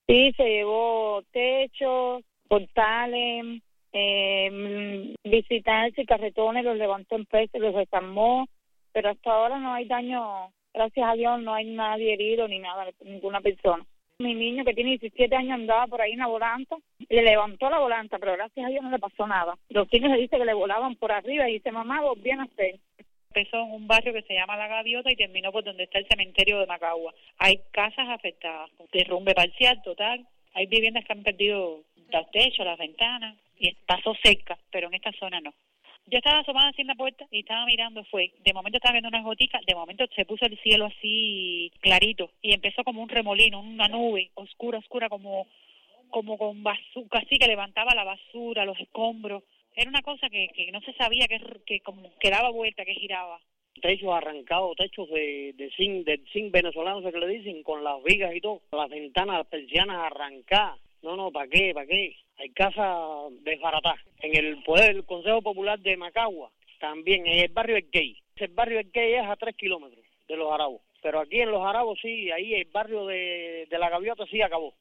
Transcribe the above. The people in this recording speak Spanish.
Sí, se llevó techos, portales, visitantes y carretones, los levantó en peso, los desarmó, pero hasta ahora no hay daño, gracias a Dios no hay nadie herido ni nada, ninguna persona. Mi niño que tiene 17 años andaba por ahí en la volanta, le levantó la volanta, pero gracias a Dios no le pasó nada. Los niños le dicen que le volaban por arriba y dice, mamá, volví a nacer. Empezó en un barrio que se llama La Gaviota y terminó por donde está el cementerio de Macagua. Hay casas afectadas, derrumbe parcial, total. Hay viviendas que han perdido los techos, las ventanas, y pasó cerca, pero en esta zona no. Yo estaba asomada así en la puerta y estaba mirando, de momento estaba viendo unas goticas, de momento se puso el cielo así clarito y empezó como un remolino, una nube oscura, como con bazooka, así que levantaba la basura, los escombros. Era una cosa que no se sabía, que como que daba vuelta, que giraba. Techos arrancados, techos del zinc venezolano, se que le dicen, con las vigas y todo, las ventanas, las persianas arrancadas. No, ¿para qué? Hay casas desbaratadas. En el poder del Consejo Popular de Macagua, también en el barrio del Gay. El barrio del Gay es a 3 kilómetros de Los Arabos. Pero aquí en Los Arabos sí, ahí el barrio de La Gaviota sí acabó.